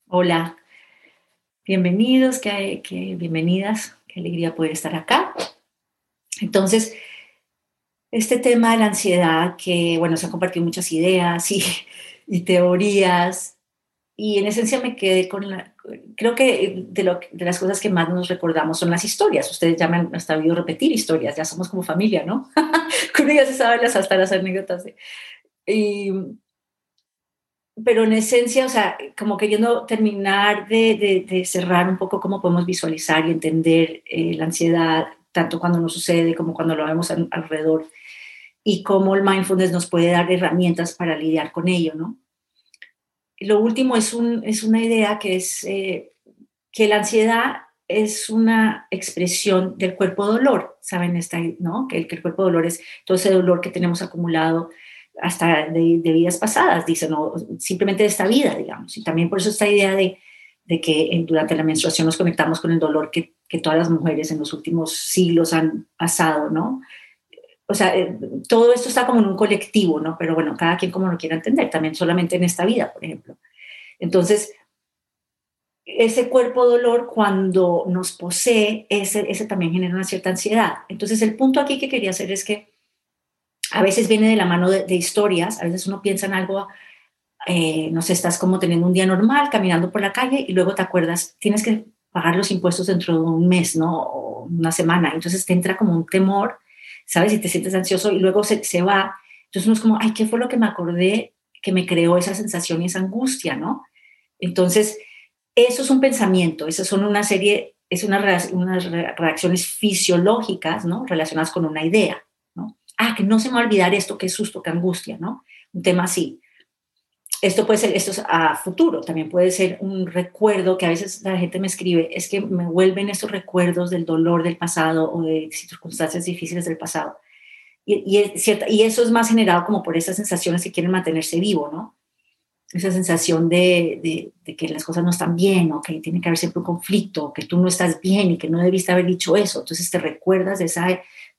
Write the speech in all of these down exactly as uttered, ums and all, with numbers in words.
Hola, bienvenidos, qué, qué- bienvenidas, qué alegría poder estar acá. Entonces, este tema de la ansiedad, que bueno, se han compartido muchas ideas y, y teorías, y en esencia me quedé con la, creo que de, lo, de las cosas que más nos recordamos son las historias. Ustedes ya me han hasta oído repetir historias, ya somos como familia, ¿no? Que uno ya se sabe las, hasta las anécdotas. de- y, pero en esencia, o sea, como queriendo terminar de, de- de cerrar un poco cómo podemos visualizar y entender eh, la ansiedad, tanto cuando nos sucede como cuando lo vemos al- alrededor, y cómo el mindfulness nos puede dar herramientas para lidiar con ello, ¿no? Lo último es, un, es una idea que es eh, que la ansiedad es una expresión del cuerpo dolor, ¿saben? Esta, ¿no? Que el, que el cuerpo dolor es todo ese dolor que tenemos acumulado hasta de, de vidas pasadas, dicen, o simplemente de esta vida, digamos. Y también por eso esta idea de, de que en, durante la menstruación nos conectamos con el dolor que, que todas las mujeres en los últimos siglos han pasado, ¿no? O sea, eh, todo esto está como en un colectivo, ¿no? Pero bueno, cada quien como lo quiera entender, también solamente en esta vida, por ejemplo. Entonces, ese cuerpo dolor cuando nos posee, ese, ese también genera una cierta ansiedad. Entonces el punto aquí que quería hacer es que a veces viene de la mano de, de historias, a veces uno piensa en algo, eh, no sé, estás como teniendo un día normal, caminando por la calle y luego te acuerdas, tienes que pagar los impuestos dentro de un mes, ¿no? O una semana. Entonces te entra como un temor, ¿sabes? Y te sientes ansioso y luego se, se va. Entonces uno es como, ay, ¿qué fue lo que me acordé que me creó esa sensación y esa angustia, ¿no? Entonces, eso es un pensamiento, esas son una serie, es una, unas reacciones fisiológicas, ¿no? Relacionadas con una idea, ¿no? Ah, que no se me va a olvidar esto, qué susto, qué angustia, ¿no? Un tema así. Esto puede ser, esto es a futuro, también puede ser un recuerdo que a veces la gente me escribe, es que me vuelven esos recuerdos del dolor del pasado o de circunstancias difíciles del pasado. Y, y, es cierta, y eso es más generado como por esas sensaciones que quieren mantenerse vivo, ¿no? Esa sensación de, de, de, que las cosas no están bien o que tiene que haber siempre un conflicto, o que tú no estás bien y que no debiste haber dicho eso. Entonces te recuerdas de esa, de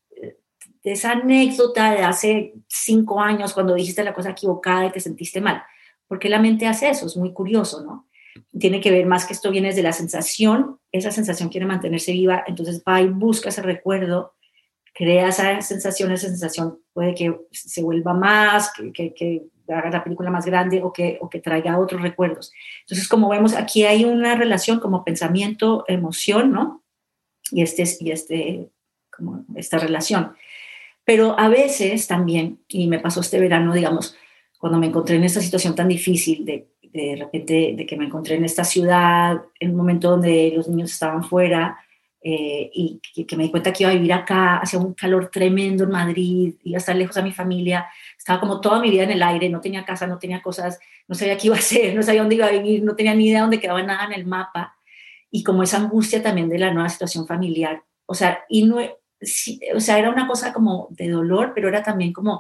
esa anécdota de hace cinco años cuando dijiste la cosa equivocada y te sentiste mal. ¿Por qué la mente hace eso? Es muy curioso, ¿no? Tiene que ver más que esto viene de la sensación, esa sensación quiere mantenerse viva, entonces va y busca ese recuerdo, crea esa sensación, esa sensación puede que se vuelva más, que, que, que haga la película más grande o que, o que traiga otros recuerdos. Entonces, como vemos, aquí hay una relación como pensamiento, emoción, ¿no? Y, este, y este, como esta relación. Pero a veces también, y me pasó este verano, digamos, cuando me encontré en esta situación tan difícil de, de repente, de que me encontré en esta ciudad, en un momento donde los niños estaban fuera, eh, y que, que me di cuenta que iba a vivir acá, hacía un calor tremendo en Madrid, iba a estar lejos a mi familia, estaba como toda mi vida en el aire, no tenía casa, no tenía cosas, no sabía qué iba a hacer, no sabía dónde iba a vivir, no tenía ni idea dónde quedaba nada en el mapa, y como esa angustia también de la nueva situación familiar, o sea, y no, sí, o sea, era una cosa como de dolor, pero era también como,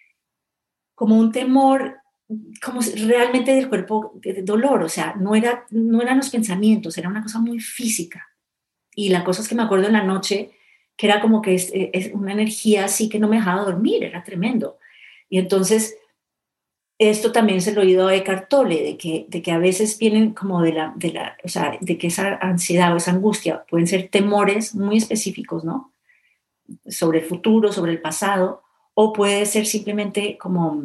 como un temor, como realmente del cuerpo, de, de dolor, o sea, no, era, no eran los pensamientos, era una cosa muy física. Y la cosa es que me acuerdo en la noche que era como que es, es una energía así que no me dejaba dormir, era tremendo. Y entonces, esto también se lo he oído a Eckhart Tolle, de que, de que a veces vienen como de la, de la, o sea, de que esa ansiedad o esa angustia pueden ser temores muy específicos, ¿no? Sobre el futuro, sobre el pasado, o puede ser simplemente como,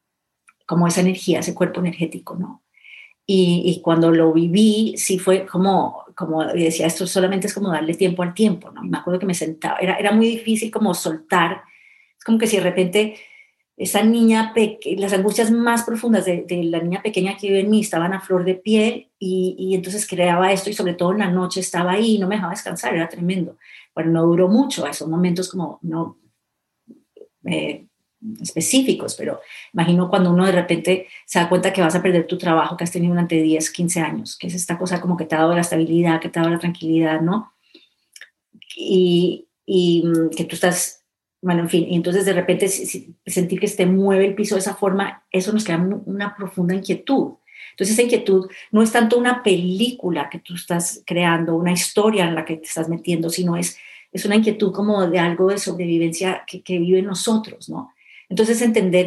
como esa energía, ese cuerpo energético, ¿no? Y, y cuando lo viví, sí fue como, como decía, esto solamente es como darle tiempo al tiempo, ¿no? Y me acuerdo que me sentaba, era, era muy difícil como soltar, es como que si de repente esa niña, peque las angustias más profundas de, de, la niña pequeña que vive en mí estaban a flor de piel y, y entonces creaba esto y sobre todo en la noche estaba ahí y no me dejaba descansar, era tremendo. Bueno, no duró mucho, esos momentos como no eh, específicos, pero imagino cuando uno de repente se da cuenta que vas a perder tu trabajo que has tenido durante diez, quince años, que es esta cosa como que te ha dado la estabilidad, que te ha dado la tranquilidad, ¿no? Y, y mm, que tú estás, bueno, en fin, y entonces de repente si, si, sentir que se te mueve el piso de esa forma, eso nos crea una profunda inquietud. Entonces esa inquietud no es tanto una película que tú estás creando, una historia en la que te estás metiendo, sino es, es una inquietud como de algo de sobrevivencia que, que vive en nosotros, ¿no? Entonces entender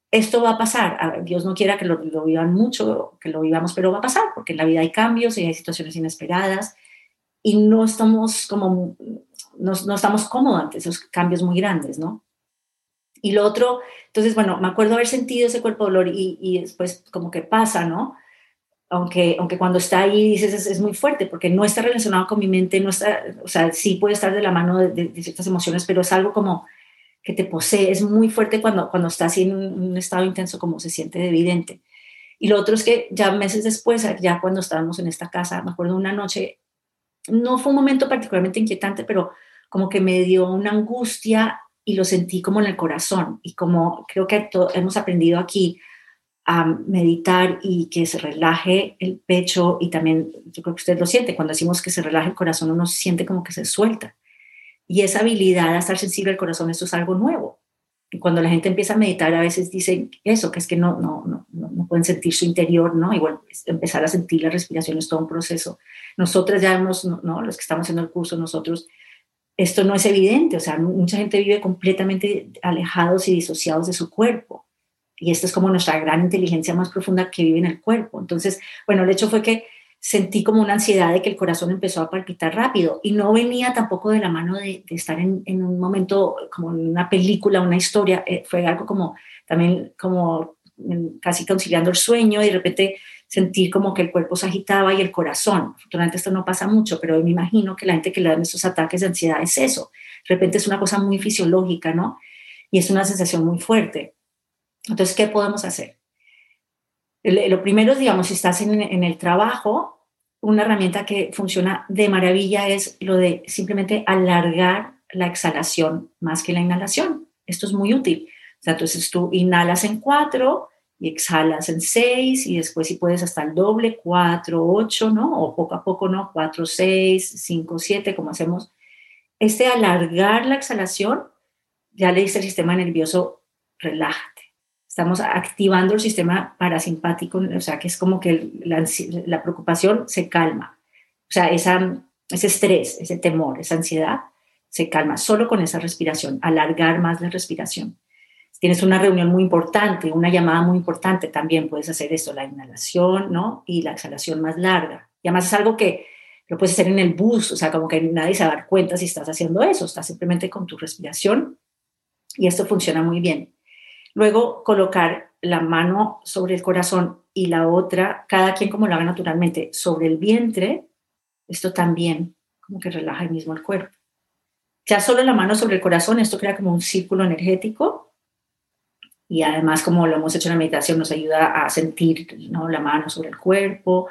esto va a pasar. Dios no quiera que lo, lo vivan mucho, que lo vivamos, pero va a pasar, porque en la vida hay cambios y hay situaciones inesperadas y no estamos como, no, no estamos cómodos ante esos cambios muy grandes, ¿no? Y lo otro, entonces, bueno, me acuerdo haber sentido ese cuerpo de dolor y, y después como que pasa, ¿no? Aunque, aunque cuando está ahí dices es, es muy fuerte porque no está relacionado con mi mente, no está, o sea, sí puede estar de la mano de, de, de ciertas emociones, pero es algo como que te posee, es muy fuerte cuando, cuando estás así en un, un estado intenso como se siente evidente. Y lo otro es que ya meses después, ya cuando estábamos en esta casa, me acuerdo una noche, no fue un momento particularmente inquietante, pero como que me dio una angustia y lo sentí como en el corazón. Y como creo que to- hemos aprendido aquí a meditar y que se relaje el pecho y también, yo creo que usted lo siente, cuando decimos que se relaje el corazón, uno siente como que se suelta. Y esa habilidad a estar sensible al corazón, eso es algo nuevo. Y cuando la gente empieza a meditar, a veces dicen eso, que es que no, no, no, no no pueden sentir su interior, ¿no? Igual empezar a sentir la respiración es todo un proceso. Nosotras ya hemos, ¿no? Los que estamos haciendo el curso, nosotros, esto no es evidente, o sea, mucha gente vive completamente alejados y disociados de su cuerpo. Y esta es como nuestra gran inteligencia más profunda que vive en el cuerpo. Entonces, bueno, el hecho fue que sentí como una ansiedad de que el corazón empezó a palpitar rápido y no venía tampoco de la mano de, de estar en, en, un momento como en una película, una historia, eh, fue algo como también como casi conciliando el sueño y de repente sentir como que el cuerpo se agitaba y el corazón. Afortunadamente esto no pasa mucho, pero me imagino que la gente que le dan estos ataques de ansiedad es eso. De repente es una cosa muy fisiológica, ¿no? Y es una sensación muy fuerte. Entonces, ¿qué podemos hacer? Lo primero es, digamos, si estás en, en el trabajo, una herramienta que funciona de maravilla es lo de simplemente alargar la exhalación más que la inhalación. Esto es muy útil. O sea, entonces tú inhalas en cuatro y exhalas en seis y después si puedes hasta el doble, cuatro, ocho, ¿no? O poco a poco, ¿no? Cuatro, seis, cinco, siete, como hacemos. Este alargar la exhalación ya le dice al sistema nervioso, relájate. Estamos activando el sistema parasimpático, o sea, que es como que la, la preocupación se calma. O sea, esa, ese estrés, ese temor, esa ansiedad se calma solo con esa respiración, alargar más la respiración. Si tienes una reunión muy importante, una llamada muy importante, también puedes hacer esto, la inhalación, ¿no? Y la exhalación más larga. Y además es algo que lo puedes hacer en el bus, o sea, como que nadie se va a dar cuenta si estás haciendo eso, estás simplemente con tu respiración y esto funciona muy bien. Luego, colocar la mano sobre el corazón y la otra, cada quien como lo haga naturalmente, sobre el vientre, esto también como que relaja el mismo el cuerpo. Ya solo la mano sobre el corazón, esto crea como un círculo energético y además como lo hemos hecho en la meditación nos ayuda a sentir, ¿no? La mano sobre el cuerpo.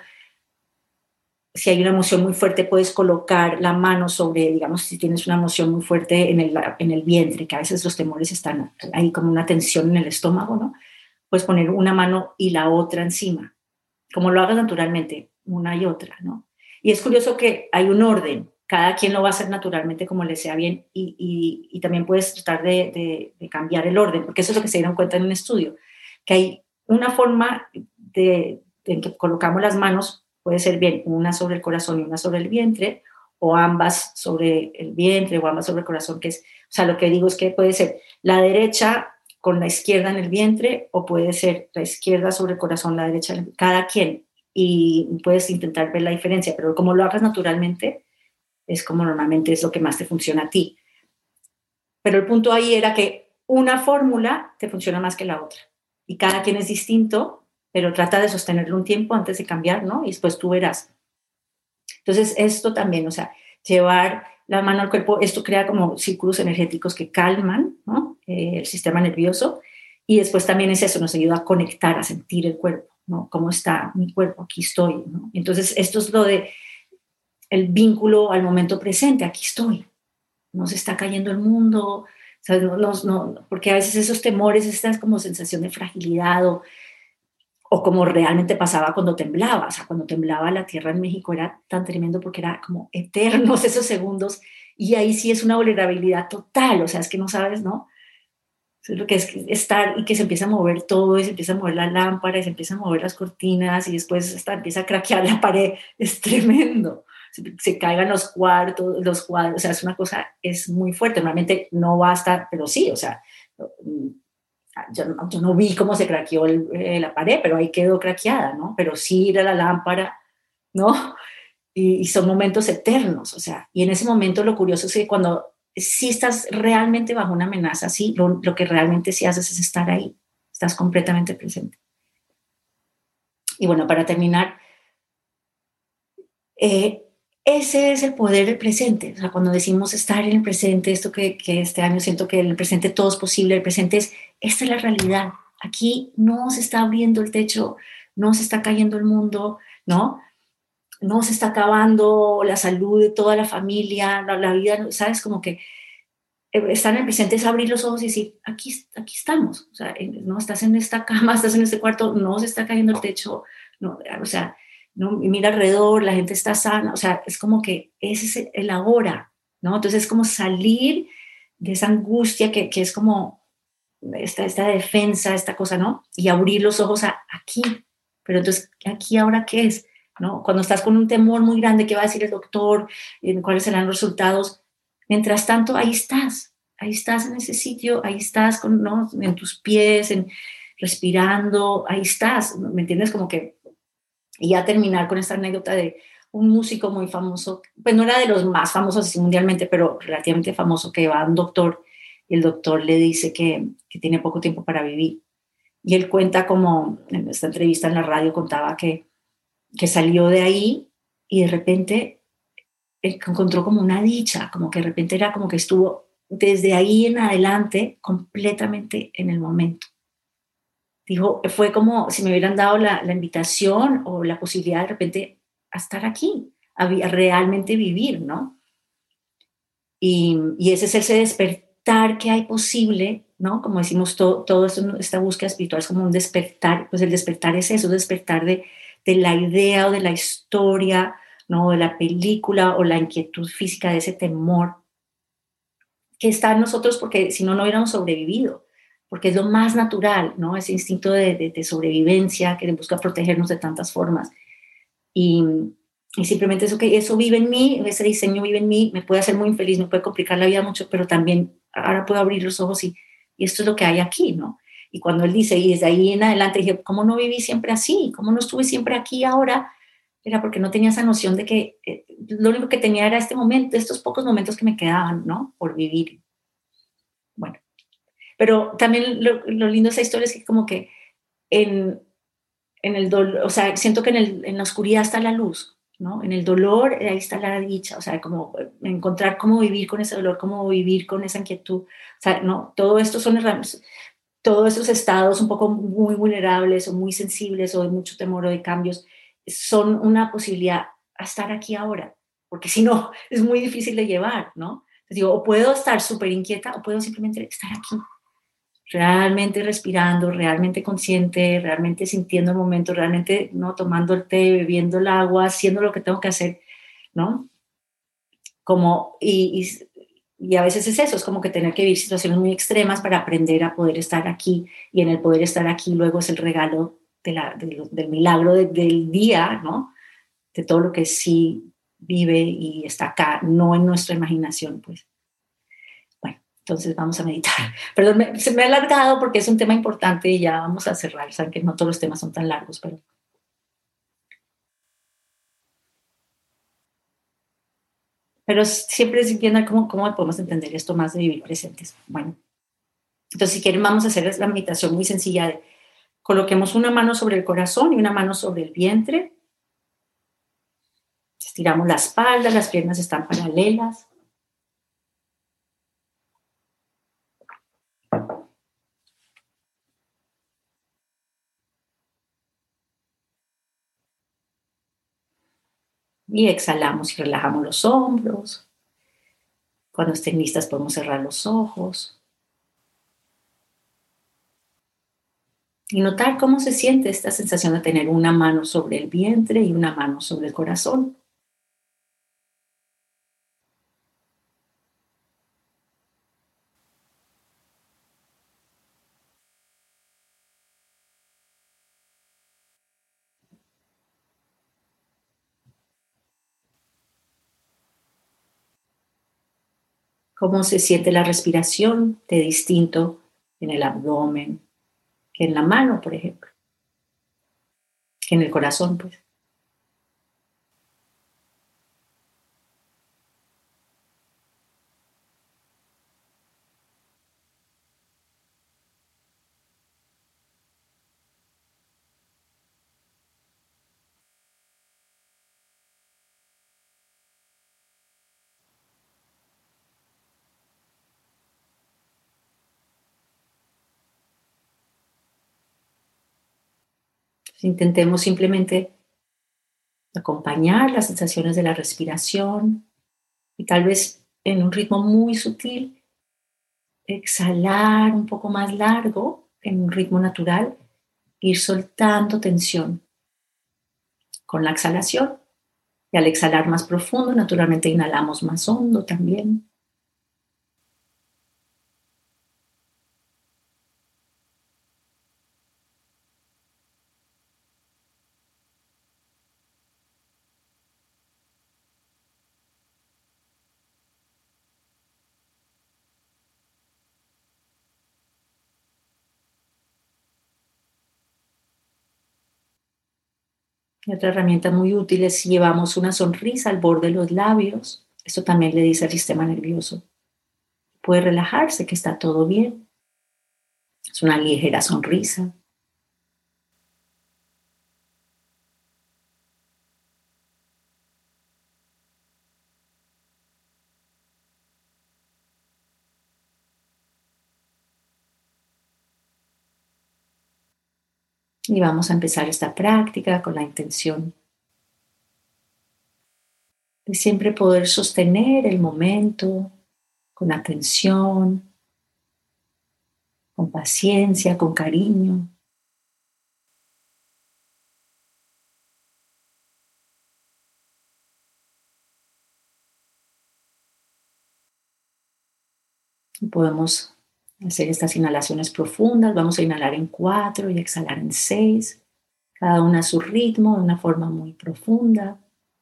Si hay una emoción muy fuerte, puedes colocar la mano sobre, digamos, si tienes una emoción muy fuerte en el, en el vientre, que a veces los temores están ahí como una tensión en el estómago, ¿no? Puedes poner una mano y la otra encima, como lo hagas naturalmente, una y otra, ¿no? Y es curioso que hay un orden, cada quien lo va a hacer naturalmente como le sea bien y, y, y también puedes tratar de, de, de cambiar el orden, porque eso es lo que se dieron cuenta en un estudio, que hay una forma de, de en que colocamos las manos, puede ser bien una sobre el corazón y una sobre el vientre, o ambas sobre el vientre o ambas sobre el corazón, que es, o sea, lo que digo es que puede ser la derecha con la izquierda en el vientre o puede ser la izquierda sobre el corazón, la derecha, cada quien, y puedes intentar ver la diferencia, pero como lo hagas naturalmente, es como normalmente es lo que más te funciona a ti. Pero el punto ahí era que una fórmula te funciona más que la otra y cada quien es distinto, pero trata de sostenerlo un tiempo antes de cambiar, ¿no? Y después tú verás. Entonces, esto también, o sea, llevar la mano al cuerpo, esto crea como círculos energéticos que calman, ¿no? Eh, el sistema nervioso y después también es eso, nos ayuda a conectar, a sentir el cuerpo, ¿no? ¿Cómo está mi cuerpo? Aquí estoy, ¿no? Entonces, esto es lo de el vínculo al momento presente, aquí estoy, no se está cayendo el mundo, ¿sabes? No, no, no, porque a veces esos temores, esta como sensación de fragilidad o o como realmente pasaba cuando temblaba, o sea, cuando temblaba la tierra en México era tan tremendo porque era como eternos esos segundos y ahí sí es una vulnerabilidad total, o sea, es que no sabes, ¿no? Eso es lo que es estar y que se empieza a mover todo y se empieza a mover la lámpara y se empiezan a mover las cortinas y después hasta empieza a craquear la pared, es tremendo. Se, se caigan los cuartos, los cuadros, o sea, es una cosa, es muy fuerte, normalmente no basta, pero sí, o sea, Yo, no- yo no vi cómo se craqueó el- eh, la pared, pero ahí quedó craqueada, ¿no? Pero sí era la lámpara, ¿no? Y, y son momentos eternos, o sea, y en ese momento lo curioso es que cuando sí estás realmente bajo una amenaza, sí, lo, lo que realmente sí haces es estar ahí, estás completamente presente. Y bueno, para terminar, eh, ese es el poder del presente. O sea, cuando decimos estar en el presente, esto que, que este año siento que en el presente todo es posible, el presente es, esta es la realidad. Aquí no se está abriendo el techo, no se está cayendo el mundo, ¿no? No se está acabando la salud de toda la familia, la, la vida, ¿sabes? Como que eh, estar en el presente es abrir los ojos y decir, aquí, aquí estamos, o sea, no estás en esta cama, estás en este cuarto, no se está cayendo el techo, no, o sea, no, mira alrededor, la gente está sana, o sea, es como que ese es el ahora, ¿no? Entonces es como salir de esa angustia que, que es como esta, esta defensa, esta cosa, ¿no? Y abrir los ojos a aquí, pero entonces, ¿aquí ahora qué es? ¿No? Cuando estás con un temor muy grande, ¿qué va a decir el doctor? ¿Cuáles serán los resultados? Mientras tanto, ahí estás, ahí estás en ese sitio, ahí estás con, ¿no? En tus pies, en, respirando, ahí estás, ¿me entiendes? Como que, y ya terminar con esta anécdota de un músico muy famoso, pues no era de los más famosos así mundialmente, pero relativamente famoso, que va a un doctor y el doctor le dice que, que tiene poco tiempo para vivir. Y él cuenta como, en esta entrevista en la radio contaba que, que salió de ahí y de repente encontró como una dicha, como que de repente era como que estuvo desde ahí en adelante completamente en el momento. Dijo, fue como si me hubieran dado la, la invitación o la posibilidad de repente a estar aquí, a, a realmente vivir, ¿no? Y, y ese es ese despertar que hay posible, ¿no? Como decimos, todo, todo esto, esta búsqueda espiritual es como un despertar, pues el despertar es eso, despertar de, de la idea o de la historia, ¿no? De la película o la inquietud física de ese temor que está en nosotros porque si no, no hubiéramos sobrevivido, porque es lo más natural, ¿no? Ese instinto de, de, de sobrevivencia que busca protegernos de tantas formas. Y, y simplemente eso que eso vive en mí, ese diseño vive en mí, me puede hacer muy infeliz, me puede complicar la vida mucho, pero también ahora puedo abrir los ojos y, y esto es lo que hay aquí, ¿no? Y cuando él dice, y desde ahí en adelante dije, ¿cómo no viví siempre así? ¿Cómo no estuve siempre aquí ahora? Era porque no tenía esa noción de que eh, lo único que tenía era este momento, estos pocos momentos que me quedaban, ¿no? Por vivir. Bueno, pero también lo, lo lindo de esa historia es que como que en, en el dolor, o sea, siento que en, el, en la oscuridad está la luz, ¿no? En el dolor, ahí está la dicha, o sea, como encontrar cómo vivir con ese dolor, cómo vivir con esa inquietud, o sea, no, todo esto son herramientas, todos esos estados un poco muy vulnerables o muy sensibles o de mucho temor o de cambios, son una posibilidad a estar aquí ahora, porque si no, es muy difícil de llevar, ¿no? Entonces digo, o puedo estar súper inquieta o puedo simplemente estar aquí, realmente respirando, realmente consciente, realmente sintiendo el momento, realmente no tomando el té, bebiendo el agua, haciendo lo que tengo que hacer, ¿no? Como, y, y, y a veces es eso, es como que tener que vivir situaciones muy extremas para aprender a poder estar aquí, y en el poder estar aquí luego es el regalo de la, de, del milagro de, del día, ¿no? De todo lo que sí vive y está acá, no en nuestra imaginación, pues. Bueno, entonces vamos a meditar. Perdón, me, se me ha alargado porque es un tema importante y ya vamos a cerrar. Saben que no todos los temas son tan largos, pero, pero siempre es viendo cómo, cómo podemos entender esto más de vivir presentes. Bueno, entonces si quieren vamos a hacer la meditación muy sencilla de coloquemos una mano sobre el corazón y una mano sobre el vientre. Estiramos la espalda, las piernas están paralelas. Y exhalamos y relajamos los hombros. Cuando estén listas podemos cerrar los ojos y notar cómo se siente esta sensación de tener una mano sobre el vientre y una mano sobre el corazón. Cómo se siente la respiración de distinto en el abdomen, que en la mano, por ejemplo, que en el corazón, pues. Intentemos simplemente acompañar las sensaciones de la respiración y tal vez en un ritmo muy sutil, exhalar un poco más largo, en un ritmo natural, ir soltando tensión con la exhalación. Y al exhalar más profundo, naturalmente inhalamos más hondo también. Y otra herramienta muy útil es si llevamos una sonrisa al borde de los labios. Esto también le dice al sistema nervioso: puede relajarse, que está todo bien. Es una ligera sonrisa. Y vamos a empezar esta práctica con la intención de siempre poder sostener el momento con atención, con paciencia, con cariño. Y podemos hacer estas inhalaciones profundas. Vamos a inhalar en cuatro y exhalar en seis, cada una a su ritmo, de una forma muy profunda.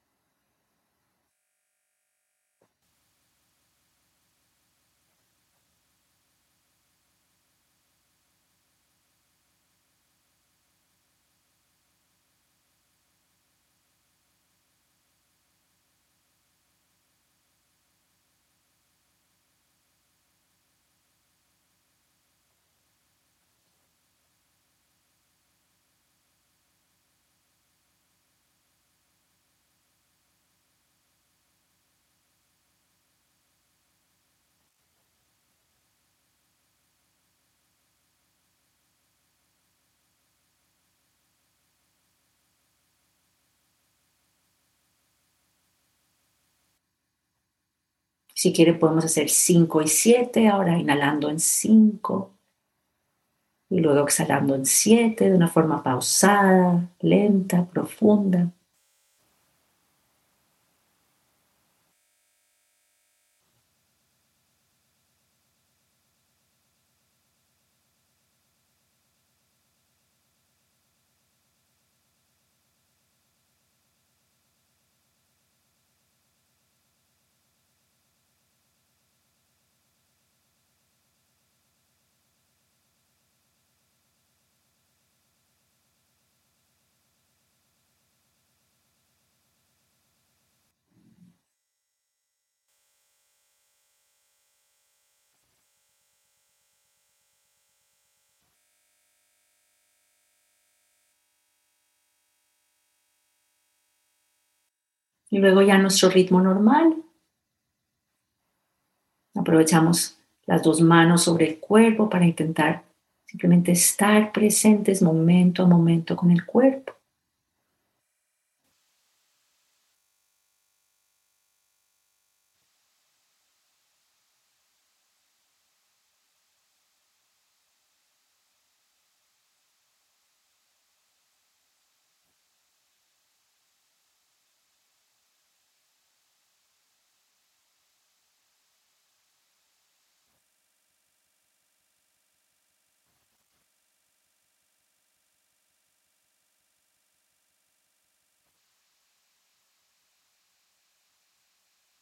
Si quiere podemos hacer cinco y siete, ahora inhalando en cinco y luego exhalando en siete de una forma pausada, lenta, profunda. Y luego ya nuestro ritmo normal, aprovechamos las dos manos sobre el cuerpo para intentar simplemente estar presentes momento a momento con el cuerpo.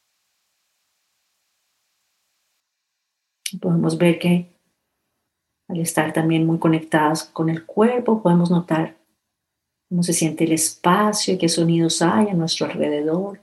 Podemos ver que Al estar también muy conectadas con el cuerpo, podemos notar cómo se siente el espacio y qué sonidos hay a nuestro alrededor.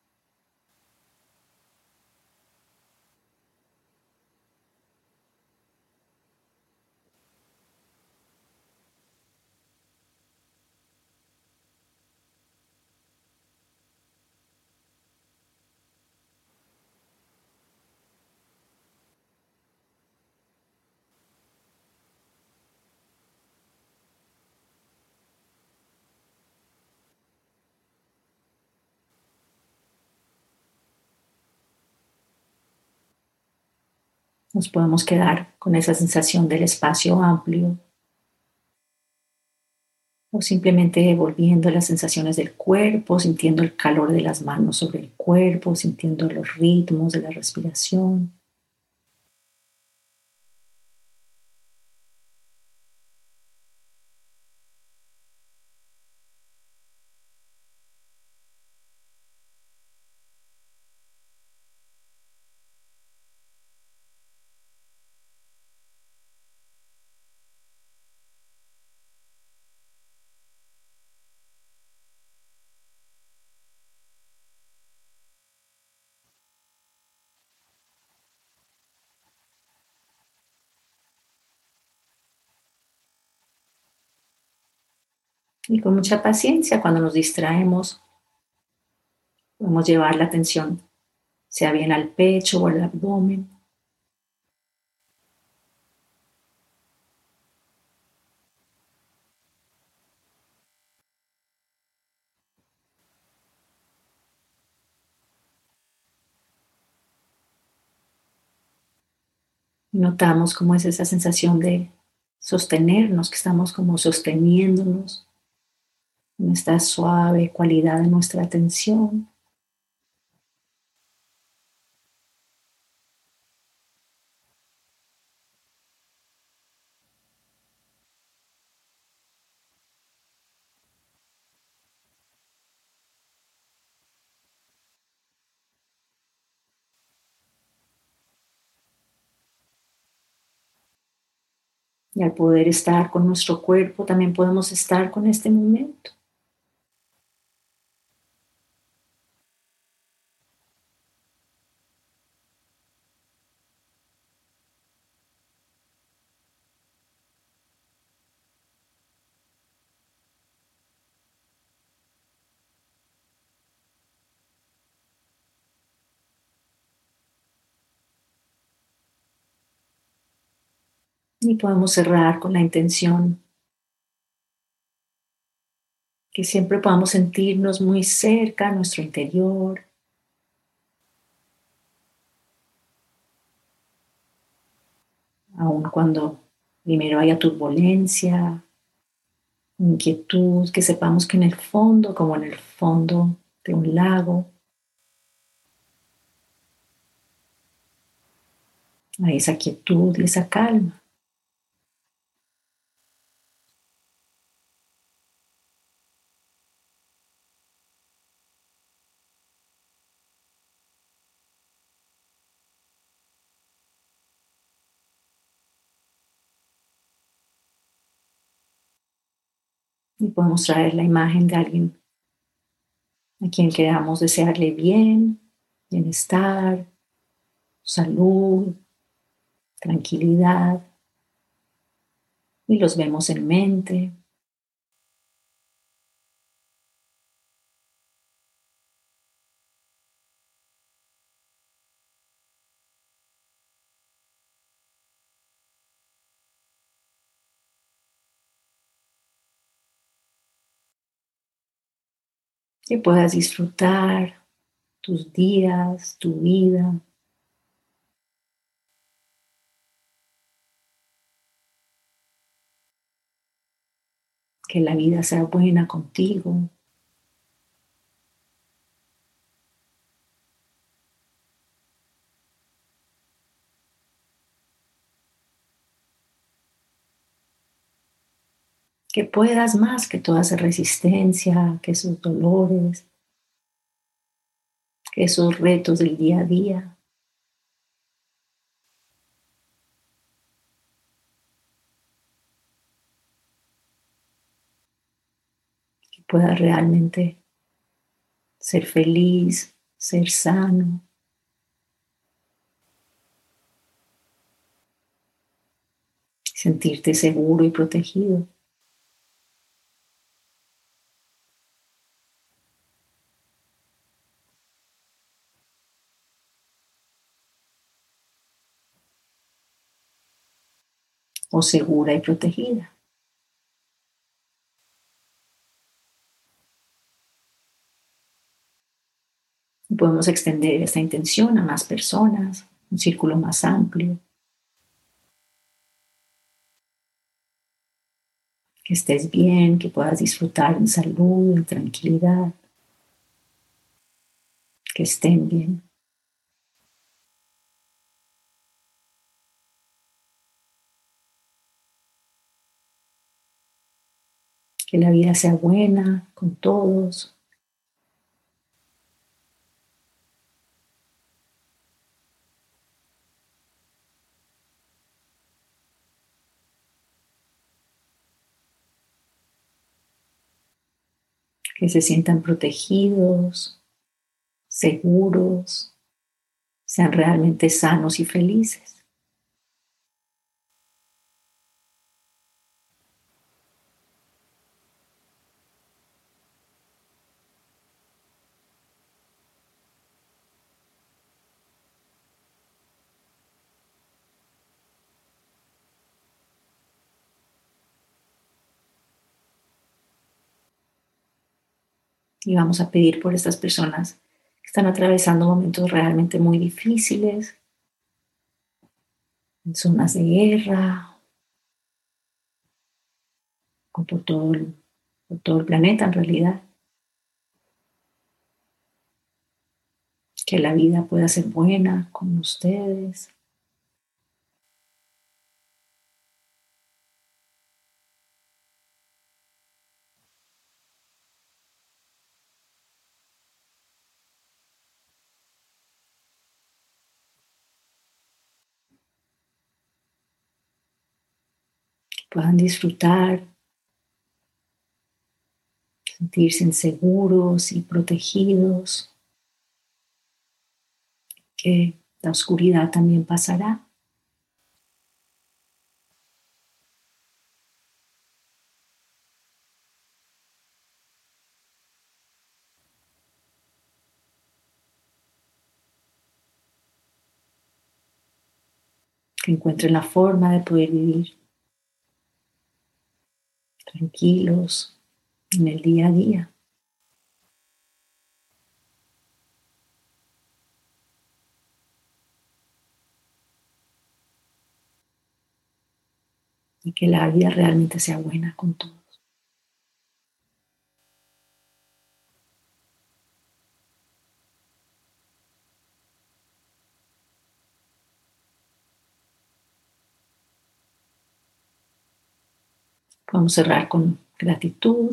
Nos podemos quedar con esa sensación del espacio amplio o simplemente volviendo a las sensaciones del cuerpo, sintiendo el calor de las manos sobre el cuerpo, sintiendo los ritmos de la respiración. Y con mucha paciencia, cuando nos distraemos, podemos llevar la atención, sea bien al pecho o al abdomen. Y notamos cómo es esa sensación de sostenernos, que estamos como sosteniéndonos en esta suave cualidad de nuestra atención. Y al poder estar con nuestro cuerpo, también podemos estar con este momento. Y podemos cerrar con la intención que siempre podamos sentirnos muy cerca a nuestro interior, aun cuando primero haya turbulencia, inquietud, que sepamos que en el fondo, como en el fondo de un lago, hay esa quietud y esa calma. Y podemos traer la imagen de alguien a quien queramos desearle bien, bienestar, salud, tranquilidad, y los vemos en mente. Que puedas disfrutar tus días, tu vida, que la vida sea buena contigo, que puedas más que toda esa resistencia, que esos dolores, que esos retos del día a día. puedas realmente ser feliz, ser sano, sentirte seguro y protegido. O segura y protegida. Y podemos extender esta intención a más personas, un círculo más amplio, que estés bien, que puedas disfrutar en salud, en tranquilidad, que estén bien. Que la vida sea buena con todos. Que se sientan protegidos, seguros, sean realmente sanos y felices. Y vamos a pedir por estas personas que están atravesando momentos realmente muy difíciles, en zonas de guerra, o por todo el, por todo el planeta en realidad. Que la vida pueda ser buena con ustedes. Que puedan disfrutar, sentirse seguros y protegidos. Que la oscuridad también pasará. Que encuentren la forma de poder vivir tranquilos en el día a día. Y que la vida realmente sea buena con todos. Podemos cerrar con gratitud.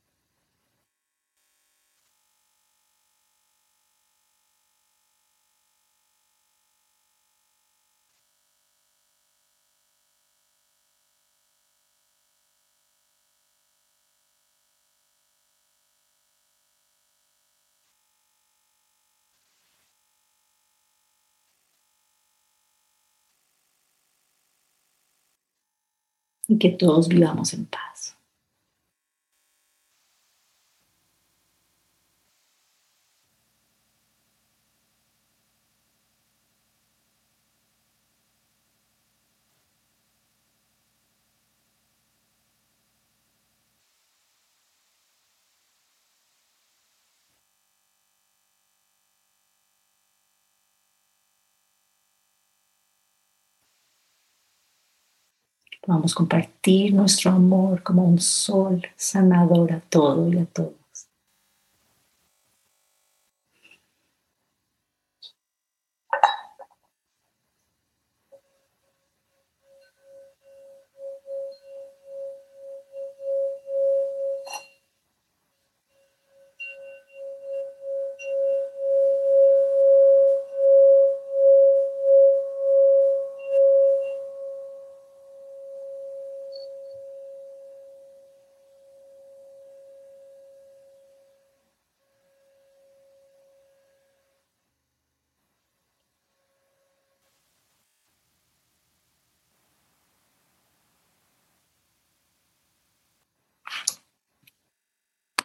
Y que todos vivamos en paz. Que podamos compartir nuestro amor como un sol sanador a todo y a todos.